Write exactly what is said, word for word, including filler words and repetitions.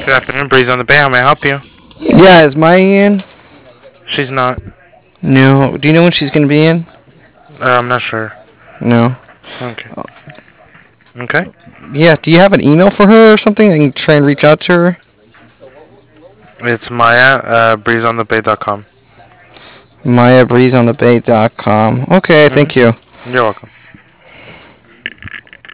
Good afternoon, Breeze on the Bay. How may I help you? Yeah, is Maya in? She's not. No. Do you know when she's gonna be in? Uh, I'm not sure. No. Okay. Okay. Yeah. Do you have an email for her or something? I can try and reach out to her. It's Maya, uh, breeze on the bay dot com. Maya Breeze on the Bay dot com. Okay. Thank you. Mm-hmm. You're welcome.